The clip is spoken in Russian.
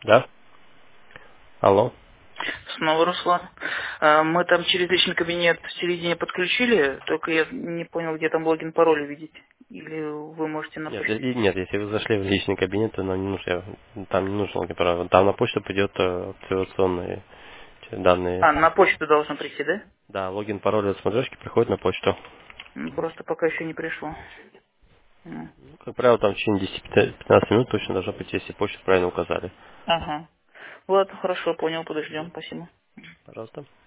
Да? Алло? Снова Руслан. Мы там через личный кабинет в середине подключили, только я не понял, где там логин, пароль увидеть. Или вы можете на Нет, почту. нет, если вы зашли в личный кабинет, то нам не нужно, там не нужно логин, пароль. Там на почту придет операционные данные. На почту должно прийти, да? Да, логин, пароль от смотрешки приходит на почту. Просто пока еще не пришло. М. Ну, как правило, там в течение 10-15 минут точно должно прийти, если почту правильно указали. Ага. Ладно, хорошо, понял, подождем, спасибо. Пожалуйста.